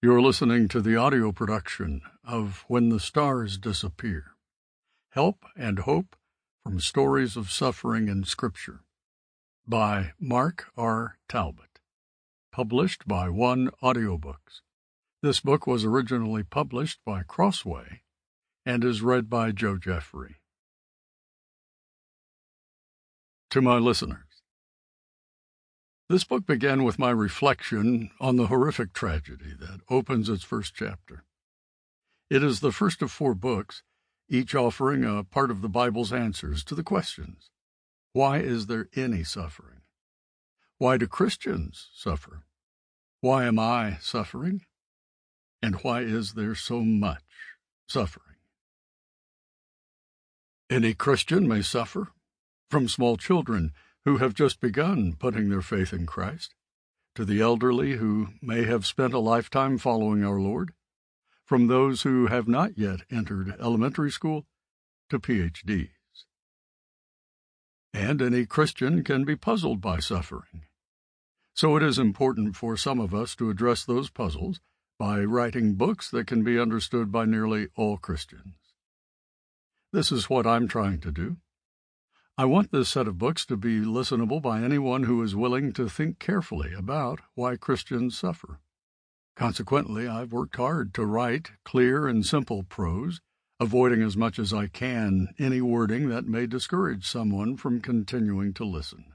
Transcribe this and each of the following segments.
You're listening to the audio production of When the Stars Disappear, Help and Hope from Stories of Suffering in Scripture, by Mark R. Talbot, published by One Audiobooks. This book was originally published by Crossway and is read by Joe Jeffrey. To my listeners, this book began with my reflection on the horrific tragedy that opens its first chapter. It is the first of 4 books, each offering a part of the Bible's answers to the questions: why is there any suffering? Why do Christians suffer? Why am I suffering? And why is there so much suffering? Any Christian may suffer, from small children who have just begun putting their faith in Christ, to the elderly who may have spent a lifetime following our Lord, from those who have not yet entered elementary school to PhDs. And any Christian can be puzzled by suffering. So it is important for some of us to address those puzzles by writing books that can be understood by nearly all Christians. This is what I'm trying to do. I want this set of books to be listenable by anyone who is willing to think carefully about why Christians suffer. Consequently, I've worked hard to write clear and simple prose, avoiding as much as I can any wording that may discourage someone from continuing to listen.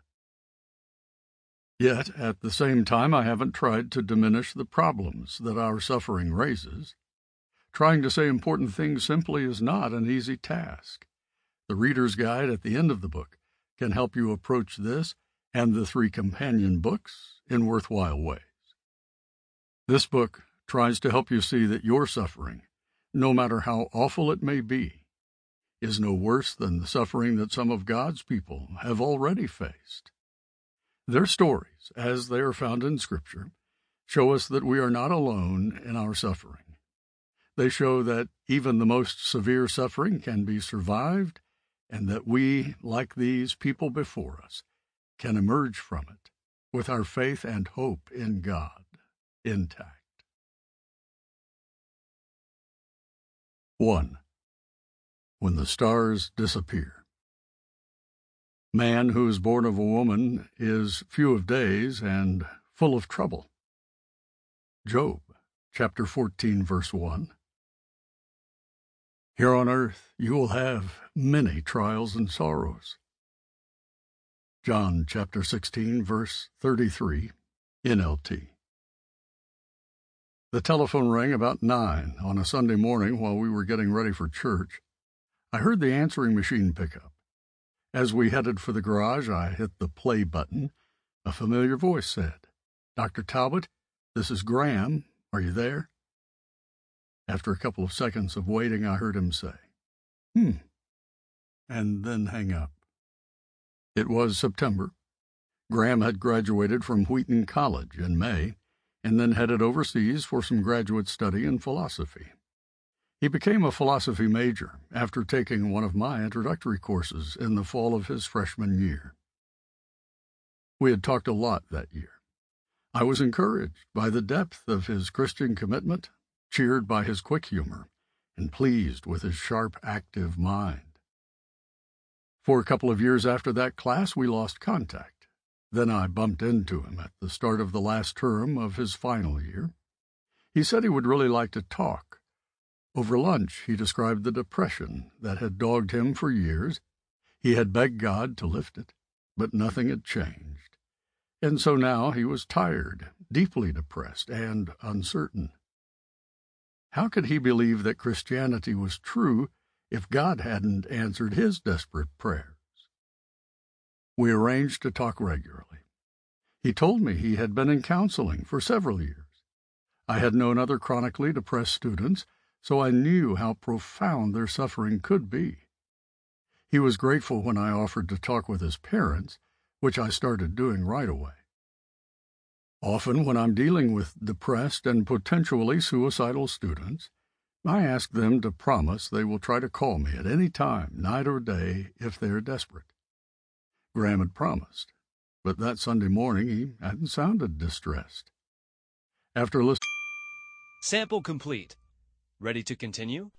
Yet, at the same time, I haven't tried to diminish the problems that our suffering raises. Trying to say important things simply is not an easy task. The Reader's Guide at the end of the book can help you approach this and the 3 companion books in worthwhile ways. This book tries to help you see that your suffering, no matter how awful it may be, is no worse than the suffering that some of God's people have already faced. Their stories, as they are found in Scripture, show us that we are not alone in our suffering. They show that even the most severe suffering can be survived, and that we, like these people before us, can emerge from it with our faith and hope in God intact. 1. When the Stars Disappear. Man who is born of a woman is few of days and full of trouble. Job, chapter 14, verse 1. Here on earth you will have many trials and sorrows. John chapter 16, verse 33, NLT. The telephone rang about 9 on a Sunday morning while we were getting ready for church. I heard the answering machine pick up. As we headed for the garage, I hit the play button. A familiar voice said, "Dr. Talbot, this is Graham. Are you there?" After a couple of seconds of waiting, I heard him say, and then hang up. It was September. Graham had graduated from Wheaton College in May, and then headed overseas for some graduate study in philosophy. He became a philosophy major after taking one of my introductory courses in the fall of his freshman year. We had talked a lot that year. I was encouraged by the depth of his Christian commitment, cheered by his quick humor, and pleased with his sharp, active mind. For a couple of years after that class, we lost contact. Then I bumped into him at the start of the last term of his final year. He said he would really like to talk. Over lunch, he described the depression that had dogged him for years. He had begged God to lift it, but nothing had changed. And so now he was tired, deeply depressed, and uncertain. How could he believe that Christianity was true if God hadn't answered his desperate prayers? We arranged to talk regularly. He told me he had been in counseling for several years. I had known other chronically depressed students, so I knew how profound their suffering could be. He was grateful when I offered to talk with his parents, which I started doing right away. Often when I'm dealing with depressed and potentially suicidal students, I ask them to promise they will try to call me at any time, night or day, if they're desperate. Graham had promised, but that Sunday morning he hadn't sounded distressed. After listening... Sample complete. Ready to continue?